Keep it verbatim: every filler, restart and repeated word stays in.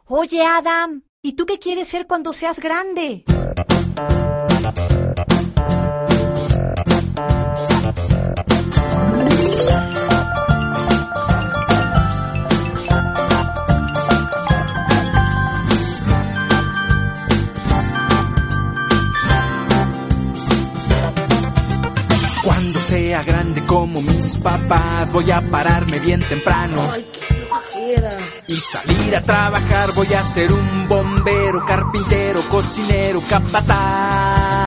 Oye, Adam, ¿y tú qué quieres ser cuando seas grande? Cuando sea grande como mis papás, voy a pararme bien temprano. Ay, qué flojera. Y salir a trabajar, voy a ser un bombero, carpintero, cocinero, capataz.